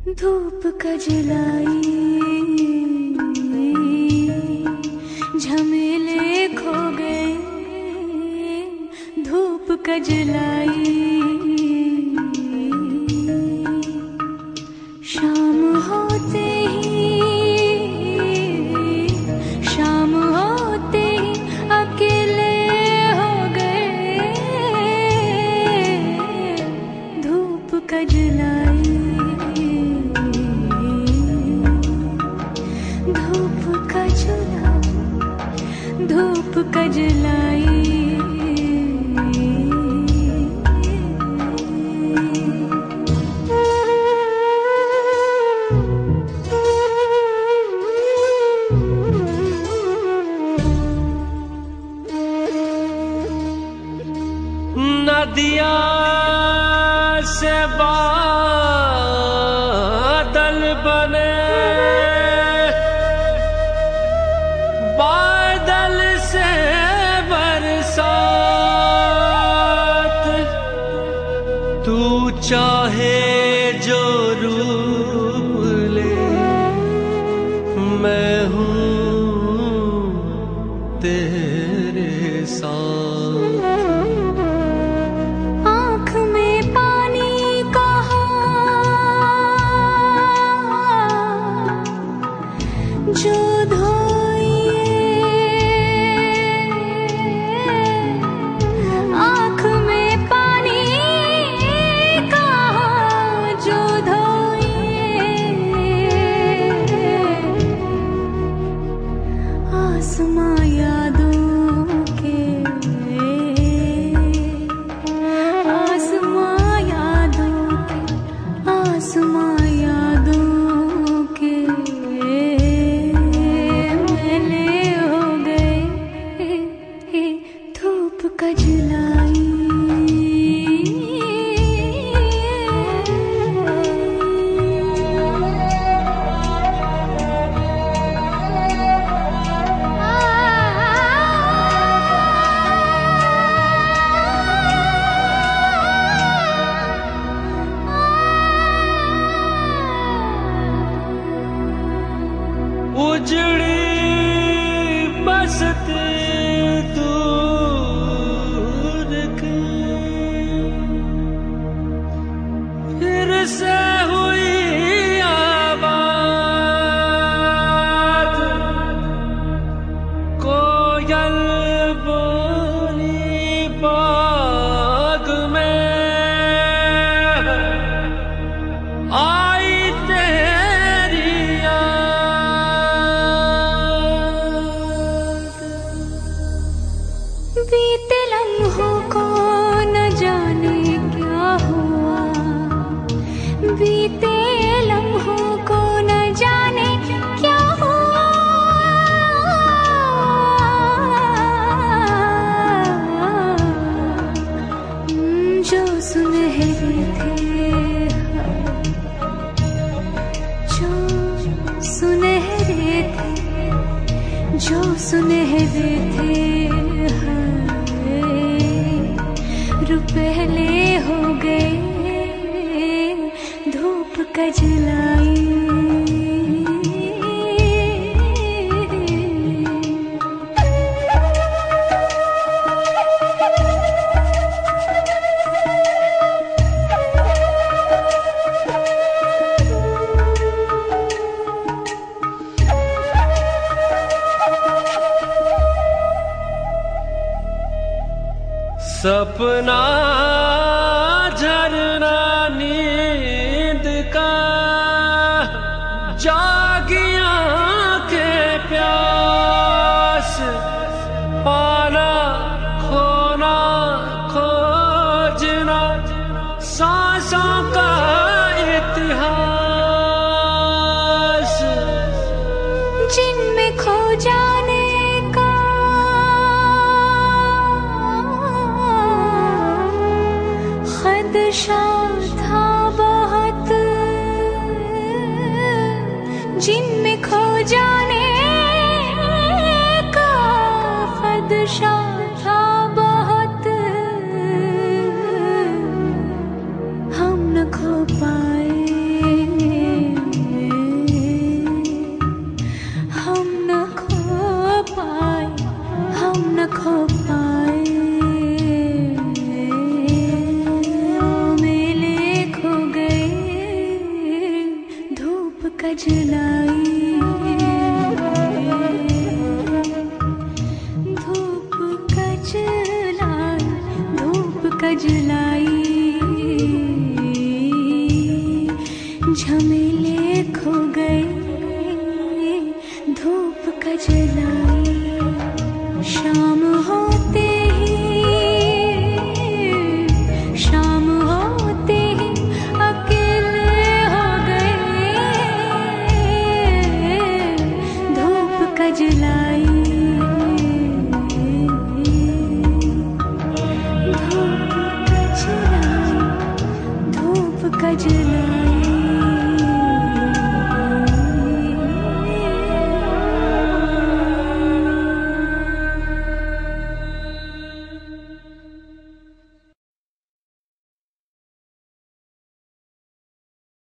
धूप का जलाई झमेले खो गए, धूप का जलाई शाम होते ही अकेले हो गए, धूप का जलाई धूप का जलाई। नदिया से बादल बने, बादल से बरसात, तू चाहे जो रूप ले, मैं हूँ तेरे साथ। आँख में पानी कहा जो आसमां यादों के, आसमां यादों के, आसमां यादों के मैले हो गए, धूप का जलाई। उजड़ी बसती दूर की, फिर से हुई आबाद, कोयल बोली बाग में, आई तेरी बीते लम्हों को न जाने क्या हुआ, बीते लम्हों को न जाने क्या हुआ, जो सुनहरे थे, जो सुनहरे थे, जो सुनहरे थे, पहले हो गए, धूप का जलाई। सपना झरना नींद का, जागिया के प्यास, पाना खोना खोजना, सांसों का इतिहास, जिनमें खो जाने का खदशा था बहुत, जिनमें खो जाने का खदशा था बहुत, हम न खो पाए, कजलाई, धूप कजलाई, धूप कजलाई, झमे